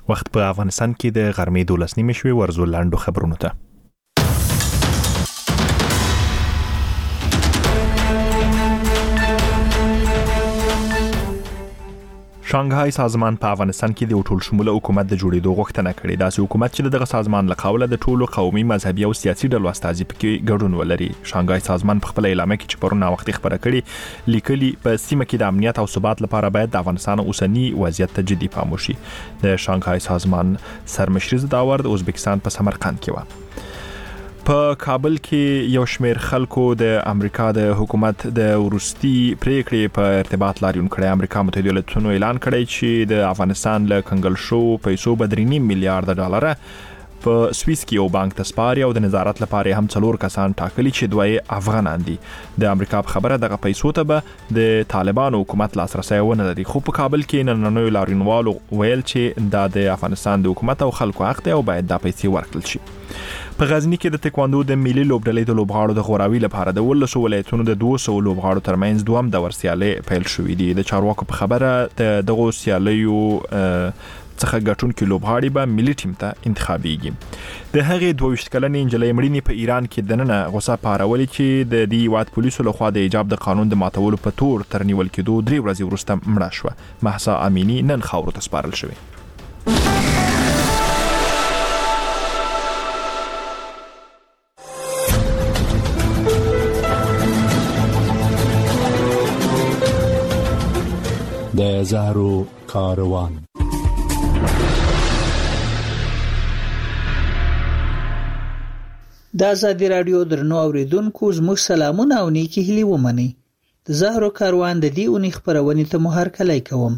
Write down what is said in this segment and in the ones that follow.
وخت په افغانستان کې د غرمې 12 شوي ورزو لاندو خبرونو ته. شانګهای سازمان په افغانستان کې د ټول شموله حکومت د جوړېدو غوښتنه کړې ده. چې حکومت چې دغه سازمان له قوله د ټولو قومي مذهبي او سیاسي ډلو استازي پکې ګډون ولري. شانګهای سازمان په خپل اعلامیه کې چې پرونه وخت خبره کړې لیکلي په سیمه کې د امنیت او ثبات لپاره باید د افغانستان اوسنی وضعیت ته جدي پام وشي. د شانګهای سازمان سرمشر داور د ازبکستان په سمرقند کې و. په کابل کې یو شمېر خلکو د امریکا د حکومت د وروستي پریکړې په ارتباط لاریون کړی. امریکا متحده ایالاتونو اعلان کړی چې د افغانستان له کنګل شو پیسو به 3.5 میلیارډ ډالر په سویس کې یو بانک ته سپاري او د نظارت لپاره هم 4 کسان ټاکلي چې دوی افغانان دي. د امریکا په خبره دغه پیسو ته به د طالبانو حکومت لاسرسي ونه لري. خو په کابل کې نننوي لاریونوالو ویل چې د افغانستان د حکومت او خلکو حق دی او باید دا پیسې ورکړل شي. په غزنی کې د تکواندو د ملي لوبډلې د لوبغاړو د غوراوي لپاره د 12 ولایتونو د 200 لوبغاړو ترمنځ دوم د ورسیالې پیل شوې دي. د چارواکو په خبره دغه سیالیو څخه ګټونکي لوبغاړي به ملي ټیم ته انتخابيږي. د هغې 22 کلنې انجلۍ مړینې په ایران کې دننه غوسه پارولې چې د دې هیواد پولیسو لخوا د حجاب د قانون د ماتولو په تور تر نیول کېدو 3 ورځې وروسته مړه شوه. مهسا امینی نن خاورو ته سپارل شوې. د زهرو کاروان. د ازادي رادیو درنو اوریدونکو زموږ سلامونه او نیکی هیلې ومنئ. د زهرو کاروان د دې اونۍ خبرونه ته مو هرکلی کوم.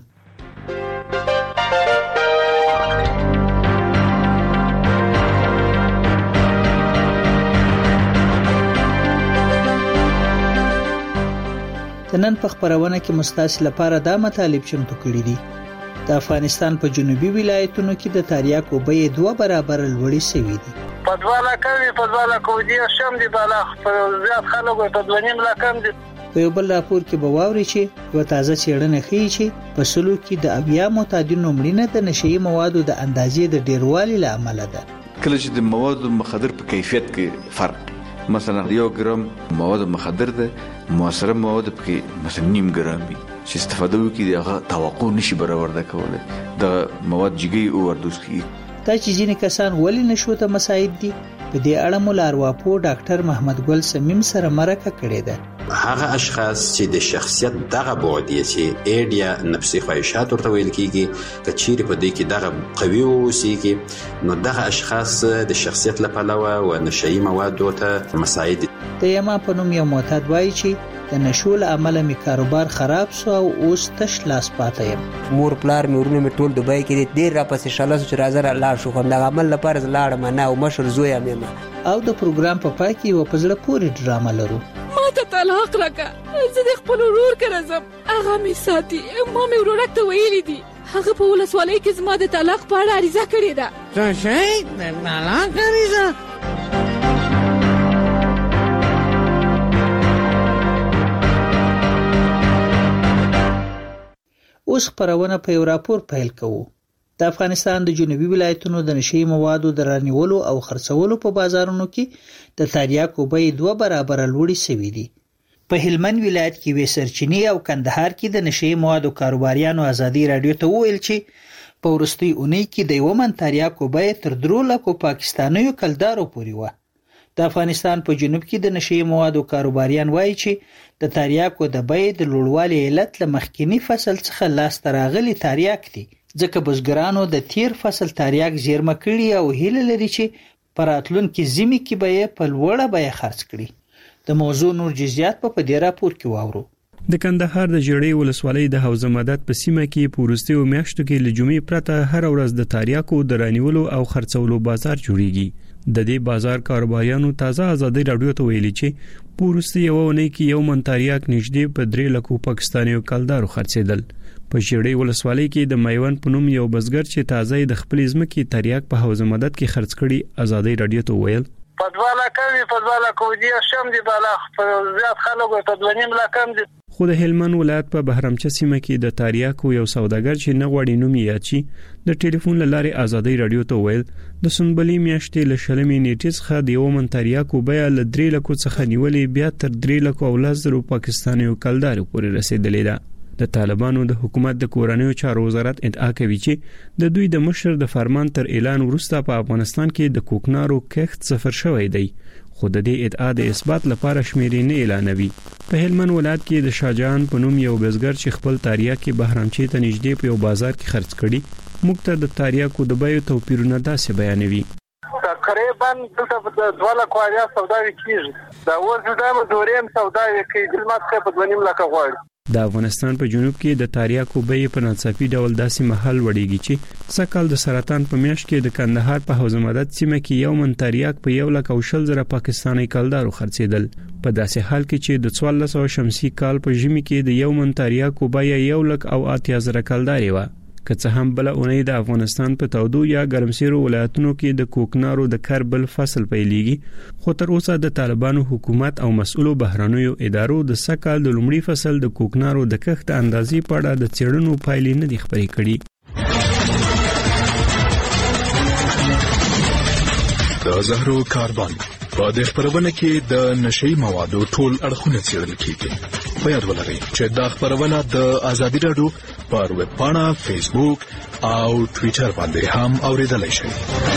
نن په خبرونه کې مستاسي لپاره دا مطالب چمتو کړی دي. د افغانستان په جنوبي ولایتونو کې د تریاکو بیې 2 برابر لوړې شوې دي. په کوجی شم دي بالا زیات خلکو په 2.5 لکم دي. په یو بل راپور کې به واوري چې یو تازه څېړنه ښیي چې په سلو کې د اویا معتادینو مړینه د نشئی موادو د اندازې د ډیروالي له امله ده. کله چې د موادو مخدر په کیفیت کې فرق، مثلا 1 ګرام مواد مخدر ده موثره مواد په مثلا 0.5 ګرام وي چې استفاده وکړي دغه توقع نشي برابر کولای. د مواد جګي او وردوس کی دا چې ځینې کسان ولې نشو ته مساعد دي. په دې اړه مو لارواپو ډاکټر محمد ګل سمیم سره مرکه کړې ده. هغه اشخاص چې د شخصیت دغه بعدیه چې ایډیا نفسي خواهشات ورته ویل کیږي که چیرې په دې کې دغه قوي اوسېږي نو دغه اشخاص د شخصیت له پلوه و نشئی موادو ته مساعد دي. د یما په نوم یو معتاد وایي چې د نشو له امله می کاروبار خراب سو او اوس تش لاس پاتې یم. مور پلار مې ورونه مې ټول دوبای کې ډیر را پسې شاله چې راځه لاړ شو کوم د عمل لپاره زلاړم نه او مشر زوی یم. او د پروګرام په پای کې یو پزړه پوری ډرامه لرو. ما ته طلاق راکړه زه د خپل ورور کړه زم هغه می ساتي ما مې ورور ته ویلي دي هغه په ولسوالۍ کې زما د طلاق په اړه عریضه کړې ده. څه شي د طلاق عریضه؟ اوس خبرونه په یو راپور پیل کوو. د افغانستان د جنوبي ولایتونو د نشئی موادو د رانیولو او خرڅولو په بازارونو کې د تریاکو بیې 2 برابر لوړې شوې دي. په هلمند ولایت کې وې سرچینی او کندهار کې د نشئی موادو کاروباریانو ازادي رادیو ته وویل چې په ورستي اونۍ کې د یو من تریاکو بیې تر 3 لکو پاکستانیو کلدارو پورې و. د افغانستان په جنوب کې د نشئی موادو کاروباریان وایي چې د تریاکو د بیې د لوړوالي علت له مخکینی فصل څخه لاس تراغلي تریاک دي. ځکه بزګرانو د تیر فصل تریاک زیرمه کړي او هیله لري چې په راتلونکي ژمي کې به په لوړه بیه خرڅ کړي. د موضوع نور جزئیات په دې راپور کې واورو. د کندهار د جړې ولسوالۍ د حوزه مدد په سیمه کې په وروستیو میاشتو کې له جمعې پرته هر ورځ د تریاکو د رانیولو او خرڅولو بازار جوړیږي. د دې بازار کاروباریانو تازه ازادي رادیو ته ویلي چې په وروستیو ونې کې یو من تریاک نږدې په 3 لکو پاکستانیو کلدارو خرڅېدل. په جړې ولسوالۍ کې د میوند په نوم یو بزګر چې تازه د خپل ځمکې تریاک په حوزه مدد کې خرڅ کړي ازادي رادیو ته ویل په 2 لکم دي شم دي بالا زیات خلکو په 2.5 لکم دي. خو د هلمند ولایت په بهرامچه سیمه کې د تاریاکو یو سوداګر چې نه غواړي نوم یې یاد شي د ټلیفون لارې ازادي رادیو ته ویل د سنبلې میاشتې له شلمې نیټې څخه د یو من تاریاکو بیه له 3 لک څخه نیولې بیا تر 3 لک او 10 پاکستانیو کلدارو پورې رسیدلې ده. د طالبانو د حکومت د کورنیو چارو وزارت ادعا کوي چې د دوی د مشر د فرمان تر اعلان وروسته په افغانستان کې د کوکنارو کښت صفر شوی دی، خو د دې ادعا د اثبات لپاره شمیرې نه اعلانوي. په هلمند ولایت کې د شاهجهان په نوم یو بزګر چې خپل تاریاکي بهرامچې ته نږدې په یو بازار کې خرڅ کړي موږ ته د تاریاکو د بیو توپیرونه داسې بیانوي. تقریبا دلته 2 لک واریا سوداوي کیږي، دا ورته د مزوریم سوداوي کوي د ماته په 2.5 لک غواړي. د افغانستان په جنوب کې د تاریاکو بیې په ناڅاپي ډول داسې محل وړيږي چې سکهال د سرطان په میاشت کې د کندهار په حوزه مدد سیمه کې یو من تاریاک په 1,20,000 پاکستاني کلدارو خرڅېدل، په داسې حال کې چې د 1400 شمسي کال په ژمي کې د یو من تاریاکو بیه 1,80,000 کلداري و. که څه هم بل اونۍ د افغانستان په تودو یا ګرمسیرو ولایتونو کې د کوکنارو د کربل فصل پیلېږي، خو تر اوسه د طالبانو حکومت او مسؤلو بهرنیو ادارو د سکهال د لومړي فصل د کوکنارو د کښت اندازې په اړه د څېړنو پایلې نه دي خپرې کړي. د زهرو کاربن په دې خبرونه کې د نشئی موادو ټول اړخونه څېړل کیږي. په یاد ولرئ چې دا خبرونه د ازادي رادیو پر ویب پاڼه، فیسبوک او ټوئیټر باندې هم اوریدلای شئ.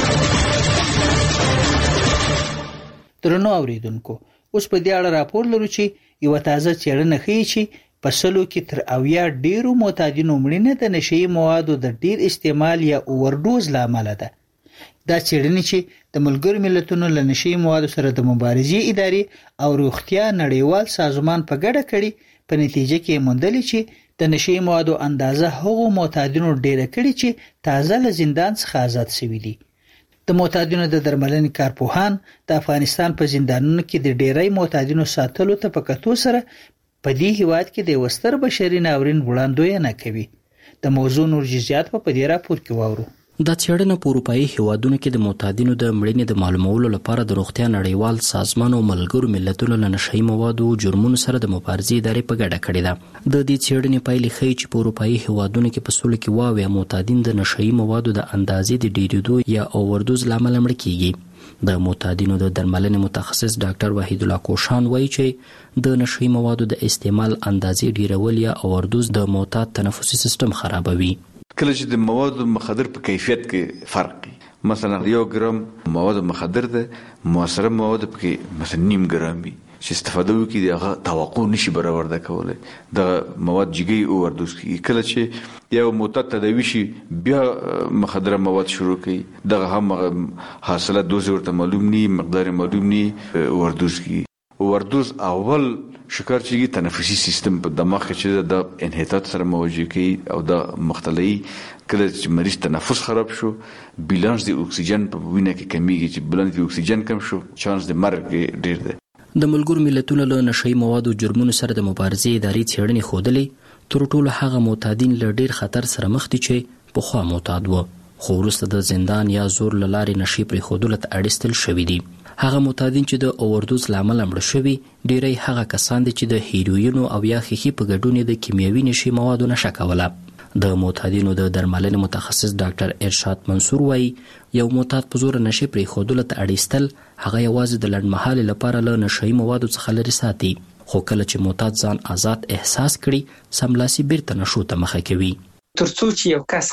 درنو اوریدونکو، اوس په دې اړه راپور لرو چې یو تازه څېړنه ښیي چې په سلو کې تر 80 ډیرو معتادینو مړینه د نشئی موادو د ډیر استعمال یا اوورډوز لامل ده. دا څېړنې چې د ملګرو ملتونو له نشئی موادو سره د مبارزې ادارې او روغتیا نړیوال سازمان په ګډه کړي، په نتیجه کې موندلې چې د نشئی موادو اندازه هغو معتادینو ډیره کړي چې تازه له زندان څخه آزاد شوي دي. د معتادینو د درملنې کارپوهان د افغانستان په زندانونو کې د ډیری معتادینو ساتلو ته په کتو سره په دې هیواد کې د وستر بشري ناورین وړاندوینه کوي. د موضوع نور جزئیات په دې راپور کې واورو. دا څېړنه په اروپایي هیوادونو کې د معتادینو د مړینې د معلومولو لپاره د روغتیا نړیوال سازمان او ملګرو ملتونو له نشئی موادو جرمونو سره د مبارزې ادارې په ګډه کړې ده. د دې څېړنې پایلې ښیي چې په اروپایي هیوادونو کې په سلو کې 80 معتادین د نشئی موادو د اندازې د ډیریدو یا اوورډوز لامل مړه کیږي. د معتادینو د درملنې متخصص ډاکټر وحید الله کوشان وایي چې د نشئی موادو د استعمال اندازې ډیرول یا اوورډوز د معتاد تنفسي سیستم خرابوي. کله چې د موادو مخدر په کیفیت کې فرق وي، مثلا 1 ګرام مواد مخدر ده، موثره مواد په مثلا 0.5 ګرام وي چې استفاده وکړي دغه توقع نشي برآورده کولای، د مواد جګي اوورډوز کیږي. کله چې یو معتاد تداوی شي بیا مخدره مواد شروع کوي، دغه هم حاصله دوز ورته معلوم ني، مقدار معلوم ني، اوورډوز کیږي. اوورډوز اول شکر چې تنفسي سیستم په دماغ کې چې د انحطاط سره مواجه کوي او د مختلفي کله چې مریض تنفس خراب شو، بیلانس د اکسیجن په وینه کې کمیږي، چې بیلانس د اکسیجن کم شو چانس د مرګ ډیر دی. د ملګرو ملتونو له نشئی موادو جرمونو سره د مبارزې ادارې څېړنې ښودلې تر ټولو هغه معتادین له ډیر خطر سره مخ دي چې پخوا معتاد وو، خو وروسته د زندان یا زور له لارې نشئی پرېښودلو ته اړیستل شوي دي. هغه معتادین چې د اوورډوز لامل مړه شوي ډیری هغه کسان دي چې د هیروین او یا خیخي په ګډون د کیمیاوي نشئی موادو نشه کوله. د معتادینو د درملنې متخصص ډاکټر ارشاد منصور وایي یو معتاد په زور نشئی پرېښودلو ته اړیستل هغه یوازې د لنډمهالې لپاره له نشئی موادو څخه لرې ساتي، خو کله چې معتاد ځان آزاد احساس کړي سملاسي بیرته نشو ته مخه کوي. ترڅو چې یو کس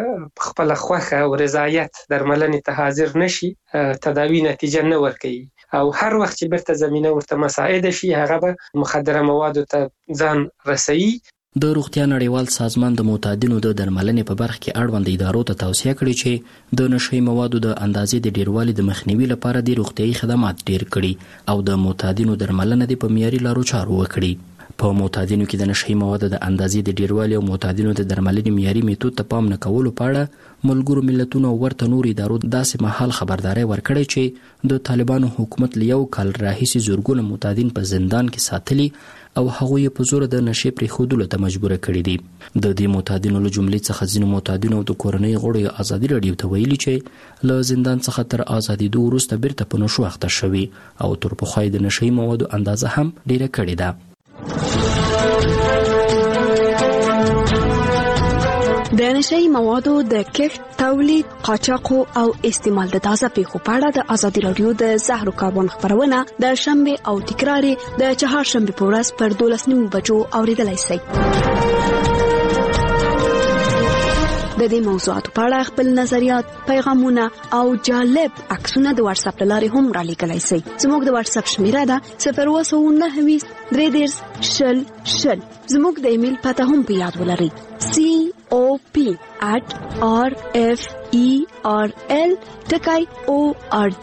خپل خوښه او رضایت درملنې ته حاضر نشي، تداوی نتیجه نه ورکوي او هر وخت چې بیرته زمینه ورته مساعده شي هغه به مخدره موادو ته ځان رسوي. د روغتیا نړیوال سازمان د معتادینو د درملنې په برخه کې اړوند ادارو ته توصیه کړې چې د نشئی موادو د اندازې د ډیروالي د مخنیوي لپاره د روغتیايي خدمات ډیر کړي او د معتادینو درملنه د په معیاري لارو چارو وکړي. په معتادینو کې د نشئی موادو د اندازې د ډیروالي او معتادینو د درملنې معیاري میتود ته پام نه کولو په اړه ملګرو ملتونو ورته نور ادارو داسې مهال خبرداري ورکړې چې د طالبانو حکومت له 1 کال راهیسې زورګونه معتادین په زندان کې ساتلي او هغوی په زور د نشئی پرېښودلو ته مجبور کړي دي. د دې معتادینو له جملې څخه ځینو معتادینو د کورنۍ غړو ازادي رادیو ته ویلي چې له زندان څخه تر ازادېدو وروسته بیرته په نشو اخته شوي او تر پخوا د نشئی موادو اندازه هم ډیره کړې ده. د نشئی موادو د کښت، تولید، قاچاق او استعمال د تازه پیښو په اړه د ازادي رادیو د زهرو کاربن خبرونه د شنبه او تکرار د چهارشنبه په ورځ پر 12:09 بجو اوریدلای شئ. د دې موضوعاتو په اړه خپل نظریات، پیغامونه او جالب عکسونه د واتس اپ لارې هم را لیکلای شئ. زموږ د واتس اپ شمیره ده 029 330 زموږ د ایمیل پته هم په یاد ولرئ: cop@referl.org.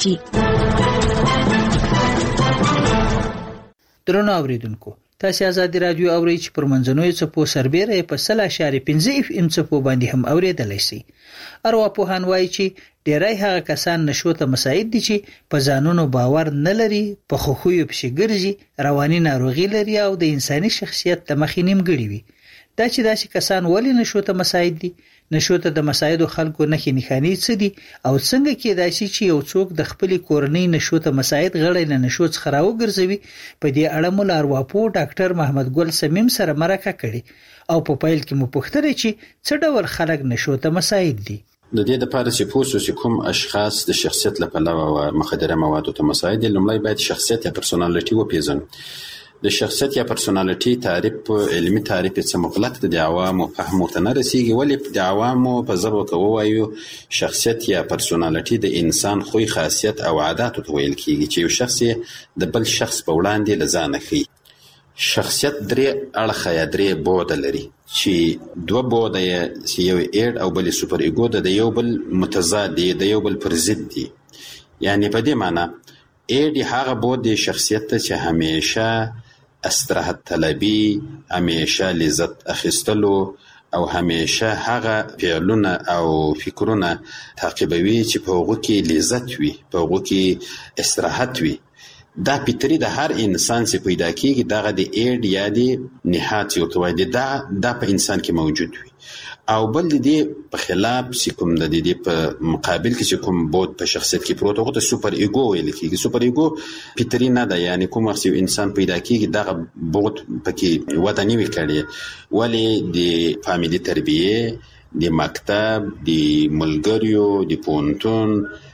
درنو اوریدونکو، تاسو آزادي رادیو اورئ چې پر منځنوي څپو سربېره په 0.5 FM څپو باندې هم اوریدلای شئ. ارواپوهان وایي چې ډېری هغه کسان نشو ته مساعد دي چې په ځانونو باور نه لري، په خوخویو پسې ګرځي، رواني ناروغي لري او د انساني شخصیت ته مخې نیمګړي وي. دا چې داسې کسان ولې نشو ته مساعد دي؟ نشو ته د مساعدو خلکو نښې نښانې څه دي او څنګه کېدای شي چې یو څوک د خپلې کورنۍ نشو ته مساعد غړي له نشو څخه راوګرځوي؟ په دې اړه مو ارواپوه ډاکټر محمد ګل سمیم سره مرکه کړې او په پیل کې مو پوښتنه چې څه ډول خلک نشو ته مساعد دي. د دې لپاره چې پوسو چې کوم اشخاص د شخصیت لپاره او مخدره موادو ته مساعد دي، لومړی باید شخصیت یا پرسونالټي وپیژنو. د شخصیت یا پرسونالټي تعریف، علمي تعریف څه مغلق د عوامو فهم ورته نه رسیږي. ولې د عوامو په ژبه کې وایو شخصیت یا پرسونالټي د انسان خوی، خاصیت او عادت ته ویل کیږي چې یو شخص د بل شخص په وړاندې لزانه خي. شخصیت درې اړخه یا درې بعد لري چې دوه بعد یې یو اډ او بل سوپر ایګو د یو بل متضاد دي، د یو بل پر ضد دي. یعنی په دې معنی اډ هغه بعد د شخصیت ته چې همیشه استراحت طلبي، همیشه لذت اخیستلو او همیشه هغه فعلونه او فکرونه تعقیبوي چې په هغه کې لذت وي، په هغه کې استراحت وي. دا فطري د هر انسان چې پیدا کیږي، دغه د اډ یا د نهاد یو توای دا په انسان کې موجود وي. او بل دې په خلاف چې کوم د دې په مقابل کې چې کوم بود په شخصیت کې پروت هغه د سوپر ایګو ویل کېږي. سوپر ایګو فطري نه ده، یعنی کوم وخت یو انسان پیدا کیږي دغه بود پکې وده نه وي کړی، ولی د فامیلی تربیه، د مکتب، د ملګریو، د پونتون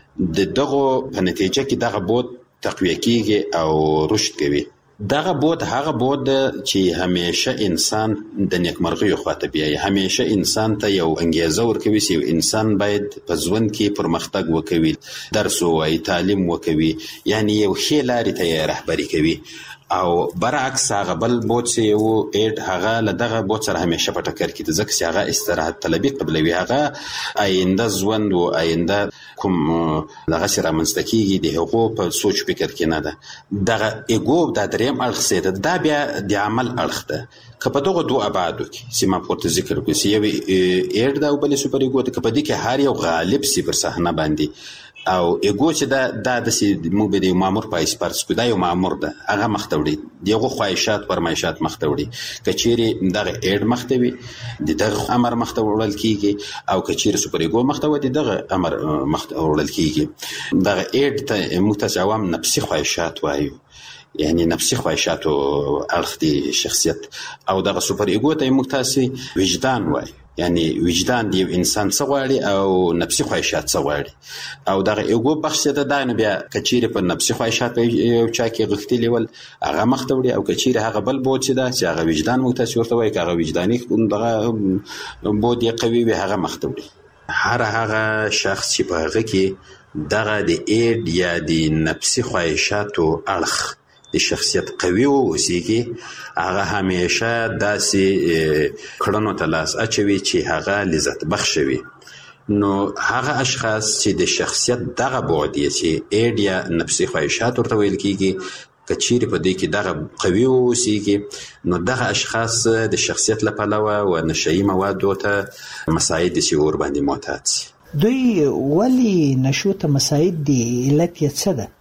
دغه په نتیجه کې دغه بود تقویه کیږي او رشد کوي. دغه بود هغه بود چې همیشه انسان د نیکمرغۍ خواته بیایي، همیشه انسان ته یو انګیزه ورکوي چې انسان باید په ژوند کې پرمختګ وکوي، درس ووایي، تعلیم وکوي، یعنی یو ښې لارې ته یې رهبري کوي. او برعکس هغه بل بود چې یو اډ هغه له دغه بود سره همیشه په ټکر کې د ځکه چې هغه استراحت طلبي قبلوي، هغه آینده ژوند او آینده کوم دغه سره منځته کېږي د هغو په سوچ فکر کې نه ده. دغه ایګو دا دریم اړخ سي دا بیا د عمل اړخ ده. که په دغه دوه ابعادو کې چې ما پورته ذکر کړی چې یو اډ دا او بل سوپر ایګو ته په دې کې هر یو غالب سي پر صحنه باندې او ایګو چې دا د موږ به د مامور په اسپارس کو دا یو مامور ده، هغه مختوړي دغه خواهشات پرمایشات مختوړي. کچيري دغه اډ مختوي دغه امر مختوړل کیږي او کچيري سوپر ایګو مختوي دغه امر مختوړل کیږي. دغه اډ ته متجاوم نفسي خواهشات وایو، یعنی نفسي خواهشات او اړخ دي شخصیت. او دغه سوپر ایګو ته متاسي وجدان وایي، یعنی وجدان دی انسان څه غواړي او نفسي خواهشات څه غواړي. او دغه ایګو بخش ته دا نه بیا کچيري په نفسي خواهشات یو چا کې غختلی ول هغه مختوړي او کچيري هغه بل بود چې دا چې هغه وجدان متاسي ورته وایي، هغه وجداني دغه بود یې قوي وي هغه مختوړي. هغه شخص چې په هغه کې دغه د اډ یا د نفسي خواهشاتو اړخ د شخصیت قوي اوسېږي، هغه همیشه داسې کړنو ته لاس اچوي چې هغه لذت بخښوي. نو هغه اشخاص چې د شخصیت دغه بعد یې چې اډ یا نفسي خواهشات ورته ویل کېږي، کچيري په دې کې دغه قوي اوسېږي، نو دغه اشخاص د شخصیت له پلوه او نشئی موادو ته مساعد دي چې ور باندې معتاد شي. دوی ولی نشو ته مساعد دي؟ علت یې څه ده؟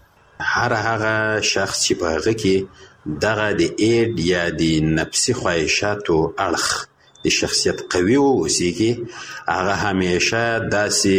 هغه شخص چې په هغه کې دغه د اډ یا د نفسي خواهشاتو اړخ د شخصیت قوي اوسېږي، هغه همیشه داسې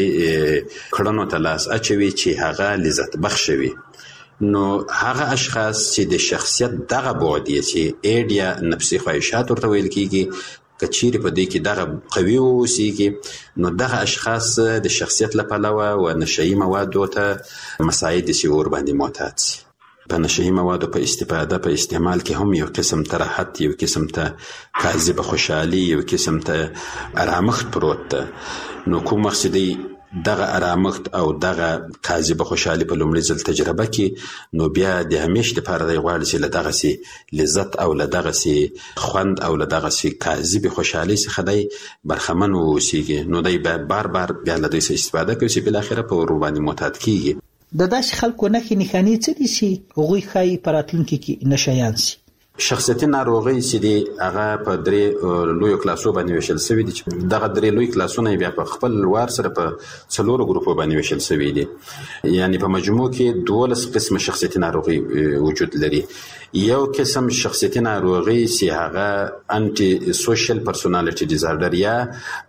کړنو ته لاس اچوي چې هغه لذت بخښوي. نو هغه اشخاص چې د شخصیت دغه بعد یې چې اډ یا نفسي خواهشات ورته ویل کېږي، کچیر په دې کې دغه قوي اوسېږي نو دغه اشخاص د شخصیت له پلوه و نشهیي موادو ته مساعد شي ور باندې معتاد شي. په نشهیي موادو په استفاده په استعمال کې هم یو قسم ته راحت، یو قسم ته کاذبه خوشحالي، یو قسم ته ارامښت پروت ده. نو کوم مقصدی دغه ارامښت او دغه کاذبه خوشحالي په لومړي ځل تجربه کې نو بیا د همیش لپاره دی غواړي چې له دغسې لذت او له دغسې خوند او له دغسې کاذبې خوشحالۍ څخه دی برخمن واوسېږي. نو دی بار بار بیا له دوی څخه استفاده کوي چې بالاخره په ور باندې معتاد کېږي. د داسې خلکو نښې نښانې څه دي چې هغوی ښایي په راتلونکي کې نشهیان شي؟ شخصیتي ناروغۍ چې دي هغه په 3 لویو کلاسو باندې ویشل شوي دي چې دغه 3 لوی کلاسونه بیا په خپل وار سره په 4 ګروپو باندې ویشل شوي دي. یعنی په مجموع کې 12 قسم شخصیتي ناروغۍ وجود لري. یو قسم شخصیتي ناروغۍ چې هغه انټي سوشل پرسونالټي ډیزارډر یا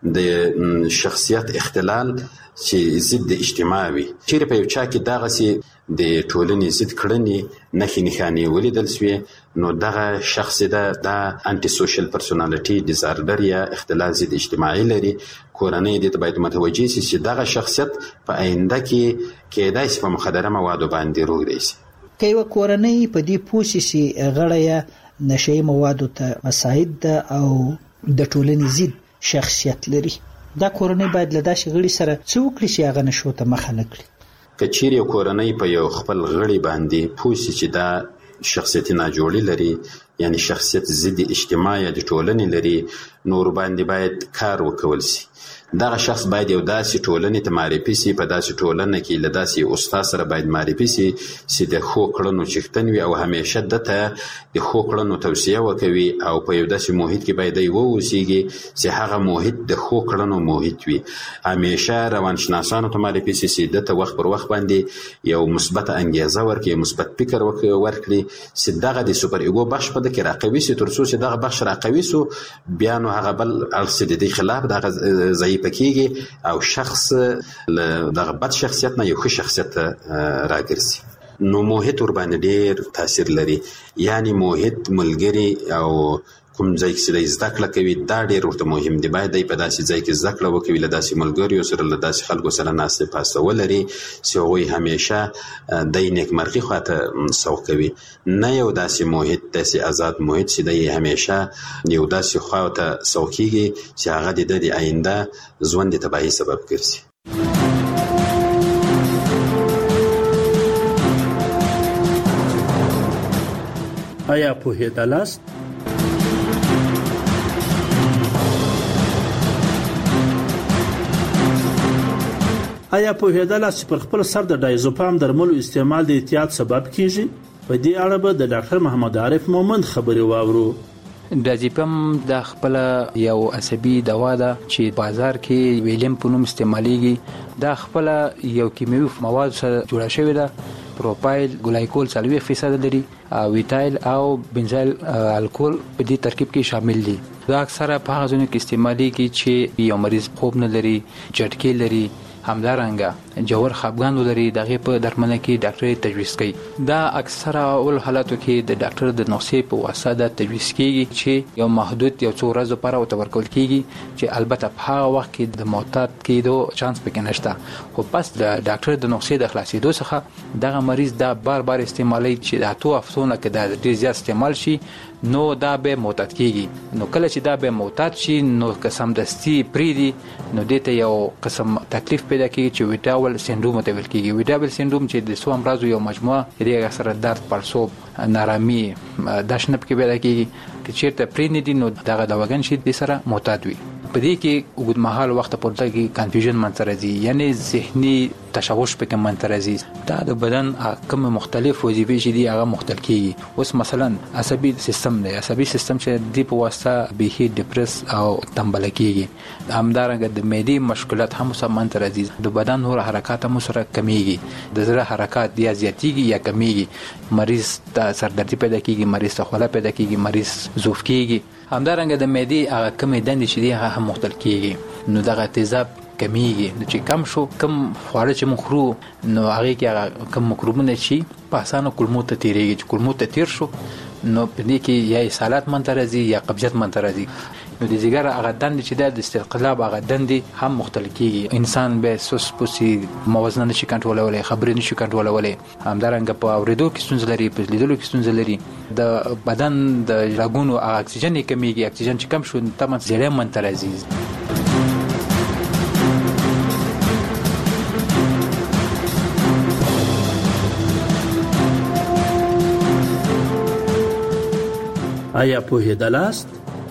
د شخصیت اختلال چې ضد اجتماع وي، چیرې په یو چا کې دغسې د ټولنې ضد کړنې نښې نښانې ولیدل سوې نو دغه شخص د انټي سوشل پرسونالټي ډیزارډر یا اختلال ضد اجتماعي لري. کورنۍ دې ته باید متوجه شي چې دغه شخصیت په آینده کې کېدای شي په مخدره موادو باندې روږدی شي. که یوه کورنۍ په دې پوه شي چې غړی یې نشهیي موادو ته مساعد ده او د ټولنې ضد شخصیت لري، دا کورنۍ باید له داسې غړي سره څه وکړي چې هغه نشو ته مخه نه کړي؟ که چیرې یو کورنۍ په یو خپل غړي باندې پوه شي چې دا شخصیتي ناجوړي لري، یعنی شخصیت ضد اجتماع یا د ټولنې لري، نو ور باندې باید کار وکول شي. دغه شخص باید یو داسې ټولنې ته معرفي شي، په داسې ټولنه کې له داسې استاد سره باید معرفي شي چې د ښو کړنو څښتن وي او همیشه دته د ښو کړنو توصیه وکوي او په یو داسې محیط کې باید دی واوسېږي چې هغه محیط د ښو کړنو محیط وي. همیشه روانشناسانو ته معرفي شي چې دته وخت پر وخت باندې یو مثبت انګیزه ورکړي، مثبت فکر ورکړي چې دغه د سوپر ایګو بخش په ده کې راقوي شي، تر څو چې دغه بخش راقوي شو بیا نو هغه بل اړخ چې د دې خلاف دغه ضعیف پکېږي او شخص له دغه بد شخصیت نه یو ښه شخصیت راګرځي. نو محیط ور باندې ډېر تاثیر لري، یعنی محیط، ملګري او کوم ځای کې چې زده کړه کوي دا ډېر ورته مهم دی. باید دی په داسې ځای کې زده کړه وکوي، له داسې ملګریو سره له داسې خلکو سره ناستې پاسته ولري چې هغوی همیشه دی نیکمرغي خواته سوق کوي، نه یو داسې محیط، داسې آزاد محیط چې دی همیشه یو داسې خواته سوق کېږي چې هغه د ده د آینده ژوند د تباهي سبب ګرځي. آیا پوهېدلاست؟ آیا پوهېدلاست چې پر خپل سر د ډایزوپام درملو استعمال د احتیاط سبب کیږي؟ په دې اړه به د ډاکټر محمد عارف مومند خبرې واورو. ډایزوپام د خپل یو عصبي دوا ده چې بازار کې ویلیم په نوم استعمالېږي. دا خپل یو کیمیاوي مواد سره جوړه شوې ده. پروپایل ګلایکول 40% لري، ویتایل او بنزایل الکول په دې ترکیب کې شامل دي. دا اکثره په هغه ځایونو کې استعمالېږي چې یو مریض خوب نه لري، جټکې لري، همدارنګه جوړ خپګان ولري، دغه په درملنه کې ډاکټر تجویز کوي. دا اکثره اول حالاتو کې د ډاکټر د نسخې په واسطه د تجویز کیږي چې یو محدود یو څو ورځې لپاره ورته ورکول کیږي چې البته په هغه وخت کې د معتاد کېدو چانس پکې نشته. خو پس د ډاکټر د نسخې د خلاصېدو څخه دغه مریض دا بار بار استعمالوي چې د 2 هفتو نه کې دا ډېر زیات استعمال شي نو دا به معتاد کیږي. نو کله چې دا به معتاد شي نو قسم دستی پریدي نو دته یو قسم تکلیف پیدا کیږي چې ویډاول سندروم ته ویل کیږي. ویډاول سندروم چې د څو امراضو یو مجموعه دغه سره درد، پړسوب، نارامي، داشنب کې پیدا کیږي. چې چیرته پرې دي نو دغه دواګان شي د سره معتاد وي. په دې کې اوږدمهال وخت پورته کې کنفیوژن منځ راځي، یعنی ذهني تشوش پکې منځ راځي. دا د بدن کوم مختلف وظیفې چې دي هغه مختلف کیږي. اوس مثلا عصبي سیستم دی، عصبي سیستم چې د په واسطه به ډیپرس او تنبل کیږي. همدارنګه د معدې مشکلات هم سره منځ راځي. د بدن نور حرکات هم سره کمیږي، د زړه حرکات یا زیاتیږي یا کمیږي. مریض ته سردردي پیدا کیږي، مریض ته خوله پیدا کیږي، مریض ضعف کیږي. همدارنګه د معدې هغه کمې دندې چې دي هغه هم مختل کیږي. نو دغه تیزاب کمیږي. نو چې کم شو، کم خواړه چې موږ خورو نو هغه کې کم مکروبونه چې په اسانه کولمو ته تیریږي. چې کولمو ته تیر شو نو په دې کې یا اسهالات منځ راځي یا قبضیت منځ راځي. نو د ځیګر هغه دندې چې د استقلاب هغه دندې هم مختلف کیږي. انسان به سوس پوسی موازنه نشي کنټرولولای، خبرې نشي کنټرولولای، همدارنګه په اوریدو کې ستونزې لري، په لیدلو کې ستونزې لري. د بدن د رګونو اکسیجن کمیږي، اکسیجن چې کم شو تمه زړه منته راځي. آیا پوهېدلاست؟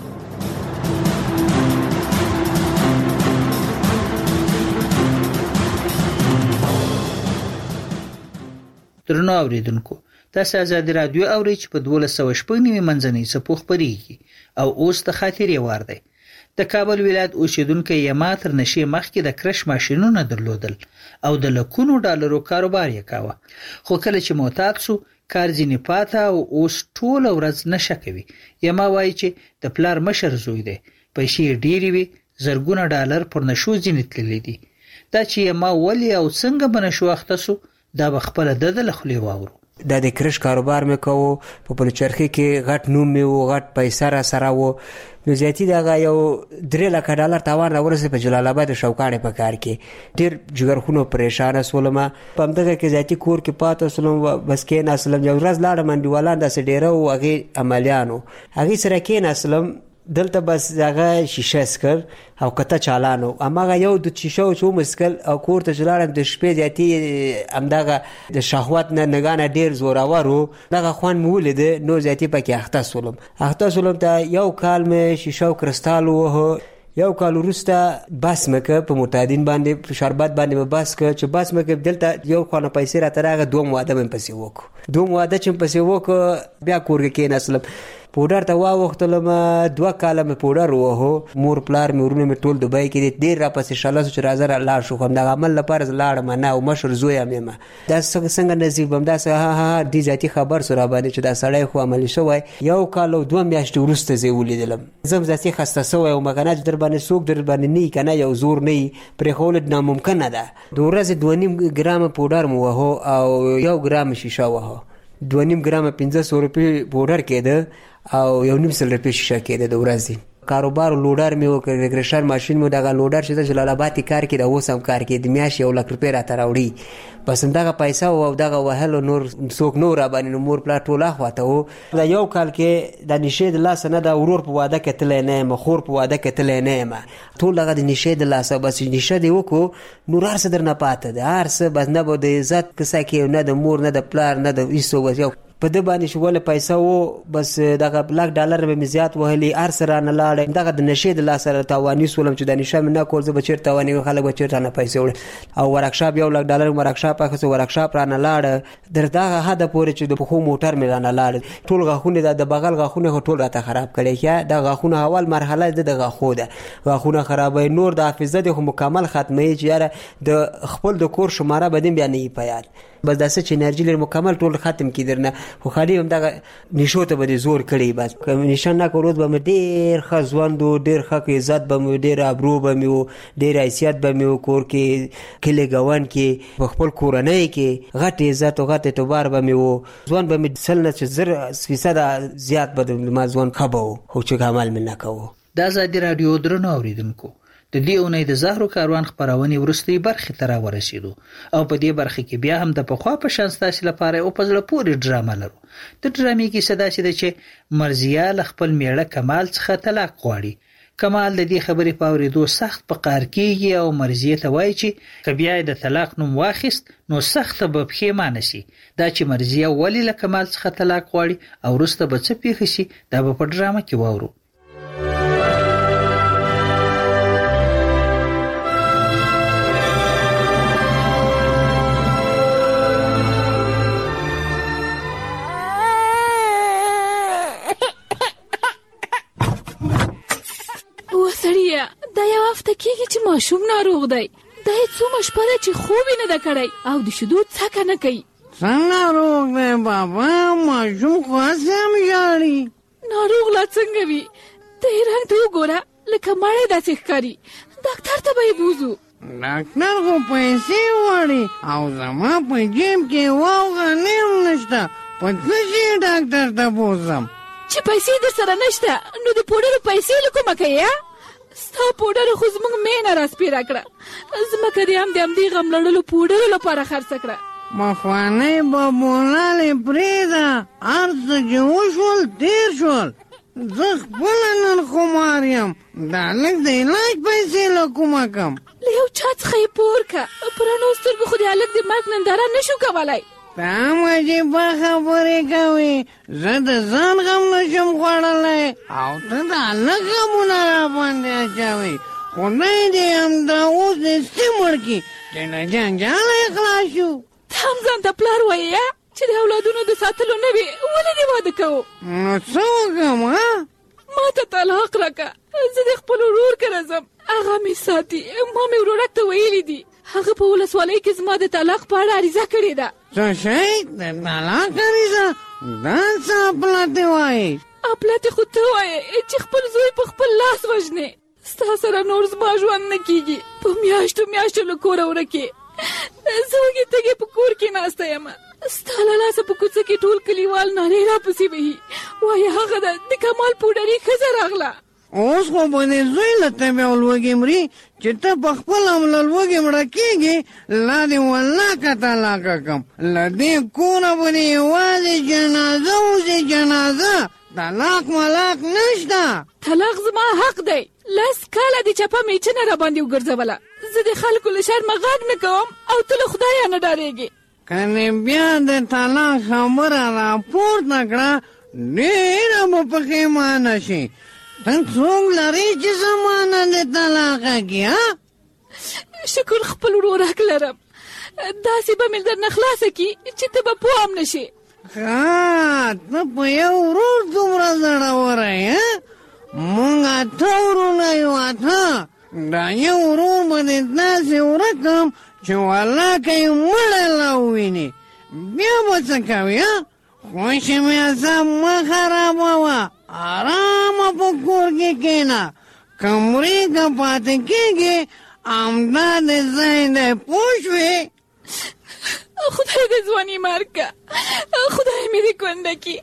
درنو اوریدونکو، تاسو آزادي رادیو اورئ چې په 1290 منځنۍ څپو خپرېږي او اوس د خاطرې وار دی. د کابل ولایت اوسیدونکو یما تر نشي مخکې د کرش ماشینونه درلودل او د لکونو ډالرو کاروبار یې کاوه، خو کله چې معتاد شو کار ځینې پاته او اوس ټول ورځ نشه کوي. یما وایي چې د پلار مشر زوی دی، پیسې ډېرې وي، زرګونه ډالر پر نشو ځینې تللی دي. دا چې یما ولې او څنګه به نشو اخته سو دا به خپله د خولې واورو. دا د کرش کاروبار مې کوو، په پلچرخي کې غټ نوم مې و، غټ پیسه را سره و، نو زیاتي دغه یو 3 لک ډالر تاوان راورسې په جلال آباد شوکاڼې په کار کې. ډېر جګرخونو پریشانه سولم، په همدغه کې زیاتي کور کې پاته سولم، بس کېناستلم. یو ورځ لاړم انډیوالان داسې ډېره و، هغې عملیانو، هغې سره کېناستلم، دلته بس هغه شیشه سکل او کته چالانو، هماغه یو د شیشه و چې ومسکل او کور ته چې لاړم د شپې زیاتي همدغه د شهوت نه نګانه ډېر زورور و، دغه خوند مې ولیده، نو زیاتي پکې اخته سولم. اخته سولم ته یو کال مې شیشه او کرستال ووهه. یو کال وروسته بس مې که په معتادین باندې په شربت باندې مې بس که چې بس مې که دلته یو خانه پیسې راته راغه، 2 واده مې پسې وکړو. 2 واده چې مې پسې وکړو بیا کور کې کېناستلم، پوډر ته واوښتلم. 2 کاله مې پوډر ووهو. مور پلار مې ورونه مې ټول دوبۍ کې دي، ډېر راپسې شاله سو چې راځه لاړ شو، خو همدغه عمل لپاره زه لاړم نه، او مشر زوی یم یم. دا څنګه نصیب هم داسې ها دې ذاتي خبر سو را باندې چې دا سړی خو عملي شوی. 1 کال او 2 میاشتې وروسته زه یې ولیدلم. زه هم ذاتي خسته سوی وم، که نه چې در باندې څوک در باندې نه وي که نه یو زور نه وي، پرېښول ناممکنه ده. د ورځې 2.5 ګرامه پوډر مو وهو او 1 ګرام شیشه وهو. 2.5 ګرامه 500 روپۍ پوډر کېده او 1.5 روپۍ شیشه کېده د ورځې. کاروبار لوډر مې وکړ، ریګریشن ماشین مې دغه لوډر چې د جلال آباد کار کې د اوس هم کار کې د میاشتې 1 لک روپۍ راته راوړي. بس همدغه پیسه او دغه وهلو نور څوک نور را باندې، نو مور پلار ټول اخواته و. دا 1 کال کې د نشې د لاسه نه، د ورور په واده کې تللی نه یم، خور په واده کې تللی نه یم، ټول هغه د نشې د لاسه. بس نشه دې وکړو نور هر څه درنه پاته ده، هر څه بس نه به د عزت کیسه کې، نه د مور نه د پلار نه د هېڅ څوک. یو په ده باندې چې ولې پیسه و، بس دغه لک ډالر به مې زیات وهلي، هر څه رانه لاړه. دغه د نشې د لاسه تاواني سولم چې د نشه مې نه کول، زه به چېرته تاواني خلک به چېرته نه پیسې وړي. او ورکشاپ 1 لک ډالر ورکشاپ اخیسته، ورکشاپ رانه لاړه در دغه حده پورې چې د پښو موټر مې رانه لاړه. ټول غاښونه د بغل غاښونه خو ټول راته خراب کړی. یا د غاښونه اول مرحله د غاښو ده، غاښونه خرابوي، نور د حافظه دې خو مکمل ختموي چې یاره د خپل د کور شماره به دې بیا نه وي په یاد. بس داسې چې انرژي لري مکمل ټول ختم کړي درنه، خو خالي همدغه نشو ته به دې زور کړی. بس که نشه نه کړو به مې ډېر ښه ژوند و، ډېر ښه عزت به مې، ډېر ابرو به مې و، ډېر حیثیت به مې و، کور کې کلي ګاونډ کې په خپل کورنۍ کې غټ عزت او غټ اعتبار به مې و. ژوند به مې 100% زیات به ما ژوند ښه به و، خو چې عمل مې نه کوو. د آزادي راډیو درنو اوریدونکو، د دې اونۍ د زهرو کاروان خبرونې وروستۍ برخې ته راورسېدو او په دې برخه کې بیا هم د پخوا په شان ستاسو لپاره او په زړه پورې ډرامه لرو. د ډرامې کیسه داسې ده چې مرزیه له خپل میړه کمال څخه طلاق غواړي. کمال د دې خبرې په اورېدو سخت په قهر کېږي او مرزیه ته وایي چې که بیا یې د طلاق نوم واخیست نو سخته به پښیمانه شي. دا چې مرزیه ولې له کمال څخه طلاق غواړي او وروسته به څه پیښه شي دا به په ډرامه کې واورو. دا یو هفته کېږي چې ماشوم ناروغ دی. دا یې څومره شپه ده چې خوب یې نه ده کړی او د شیدو څکه نه کوي. څنګه ناروغ دی بابا؟ ماشوم خو هسې هم ژاړي. ناروغ لا څنګه وي؟ ته یې رنګ ته وګوره لکه مړی داسې ښکاري. ډاکټر ته به یې بوځو. ډاکټر خو پیسې غواړي او زما په جیب کې واو غنیم نشته. په څه شي ډاکټر ته بوځم؟ چې پیسې در سره نشته نو د پوډرو پیسې له کومه کوې؟ ستا پوډر خو زموږ مینه راسپیره کړه، ځمکه دې هم د همدې غم لړلو پوډرو لپاره خرڅه کړه. مخوانۍ بابولالې پرېږده، هر څه چې وشول تېر شول. زه خپله نن خمار یم، دا لږ د علاج پیسې له کومه کم؟ له یو چا څخه یې پور که، په رڼو سترګو خو د هلک د مرګ ننداره نه شو کولی. ته هم عجیبه خبرې کوې، زه د ځان غم نشم خوړلی او ته د هلک غمونه راباندې اچوې. خدای دې همدا اوس دستي مړ کړي چې له جنجاله یې خلاص شو. ته هم ځان ته پلار وایې چې د اولادونو د ساتلو نه وي، ولې دې واده کوو؟ نو څه وکړم؟ ما ته طلاق راکړه، زه د خپل ورور کره ځم، هغه مې ساتي. ما مې ورورک ته ویلي دي، هغه په ولسوالۍ کې زما د طلاق په اړه عریضه کړې ده. څه شی؟ د طلاق عریضه؟ دا څه اپلاتې وایې؟ اپلاتې خو ته وایې چې خپل زوی په خپل لاس وژنې. ستا سره نور زما ژوند نه کېږي، په میاشتو میاشتو له کوره ورکې. زه وږې تږې په کور کې ناسته یم، ستا له لاسه په کوڅه کې ټول کلیوال نارې راپسې وهي، وایي هغه ده د کمال پوډري ښځه راغله. اوس خو به دې زوی له تبې او لوږې مري چې ته په خپل هم له لوږې مړه کېږې. لا دې والله که طلاقه کړم، له دې کوره به دې یوازې جنازه وځي، جنازه. طلاق ملاق نشته. طلاق زما حق دی. 10 کاله د چپه میچنه راباندې وګرځوله. زه د خلکو له شرمه غږ نه کوم او ته له خدایه نه ډارېږې. کنې بیا د طلاق خبره راپورته کړه، ډېره به پښېمانه شي. ته څوک لرې چې زمانه د طلاقه کړي؟ شکر خپل ورورک لرم، داسې به مې درنه خلاصه کړي چې ته به پوه هم نه شې. ښه، ته په یو ورور دومره زړوره یې؟ مونږ 8 ورونه یو، 8. دا یو ورور به دې داسې ورکم چې والله که یې مړی لا ووینې بیا به څه کوې؟ خوشې مې اعصاب مه خرابوه، ارامه په کور کې کښېنه، که مرې که پاتې کېږې همدا د ځای دی، پوه شوې؟ خدای دې ځواني مار که، خدای مې دې کونډه کړي.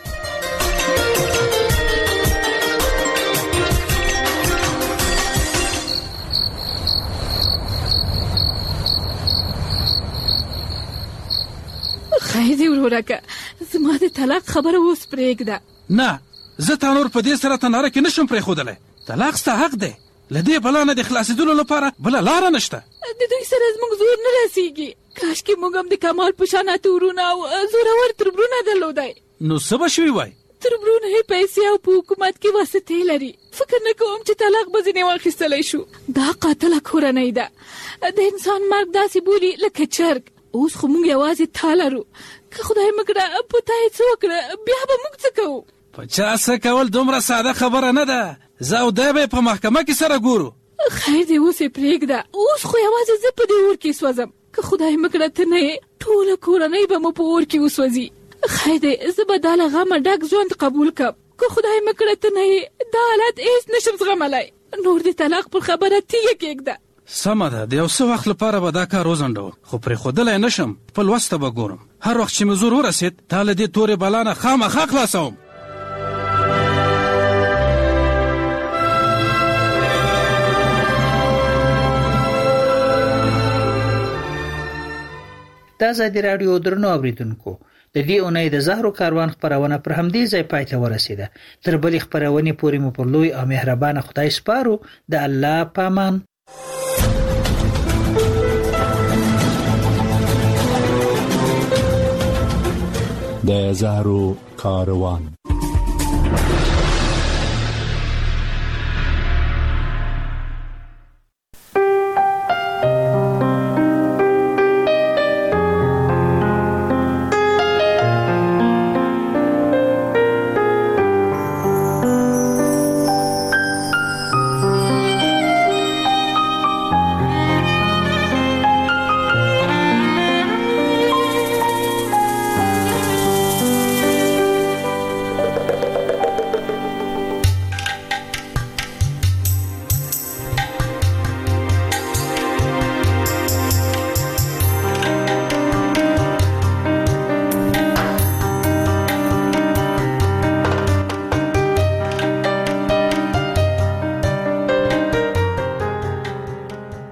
خیر دې ورورکه، زما د طلاق خبره اوس پرېږده. نه، زه تا نور په دې سره تناره کې نشم پرېښودلی. طلاق ستا حق دی، له دې بلا نه د خلاصېدلو لپاره بله لاره نشته. د دوی سره زموږ زور نه رسېږي. کاشکې موږ هم د کمال په شان 8 ورونه او زورور تربرونه درلودی. نو څه به شوي وای؟ تربرونه یې پیسې او په حکومت کې واسطې لري. فکر نه کوم چې طلاق به ځینې واخیستلی شو. دا قاتله کورنۍ ده، د انسان مرګ داسې بولي لکه چرګ. اوس خو موږ یوازې تا لرو، که خدای مکړه په تا یې څه وکړه بیا به موږ څه کوو؟ په چا څه کول دومره ساده خبره نه ده. زه او دی به یې په محکمه کې سره ګورو. خیر دې اوس یې پرېږده، اوس خو یوازې زه په دې اور کې سوځم. که خدای مکړه ته نه یې، ټوله کورنۍ به مو په اور کې وسوځي. خیر دی، زه به دا له غمه ډک ژوند قبول کړم. که خدای مکړه ته نه یې، دا حالت هېڅ نشم زغملی. نور د طلاق پر خبره تیږه کېږده. سمه ده، د یو څه وخت لپاره به دا کار وځنډوم، خو پرېښودلی نشم. خپل وس ته به ګورم، هر وخت چې مې زور ورسېد تا له دې تورې بلا نه خامخا خلاصوم. د ازادي راډیو درنو اوریدونکو، د دې اونۍ د زهرو کاروان خپرونه پر همدې ځای پای ته ورسېده. تر بلې خپرونې پورې مو پر لوی او مهربانه خدای سپارو. د الله پامان. د زهرو کاروان.